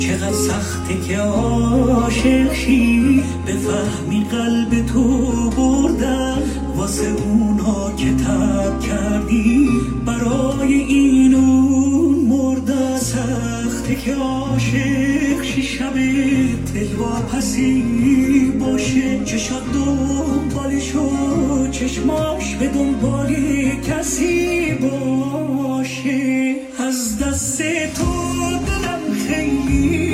چقدر سخته که عاشق شی، بفهمی قلب تو بردم واسه اونا که تب کردی، برای این اون مردم. سخته که عاشق شی، شب دلواپسی باشه، چشات دنبالشو، چشماش به دنبال کسی باشه. از دست تو دلم خیلی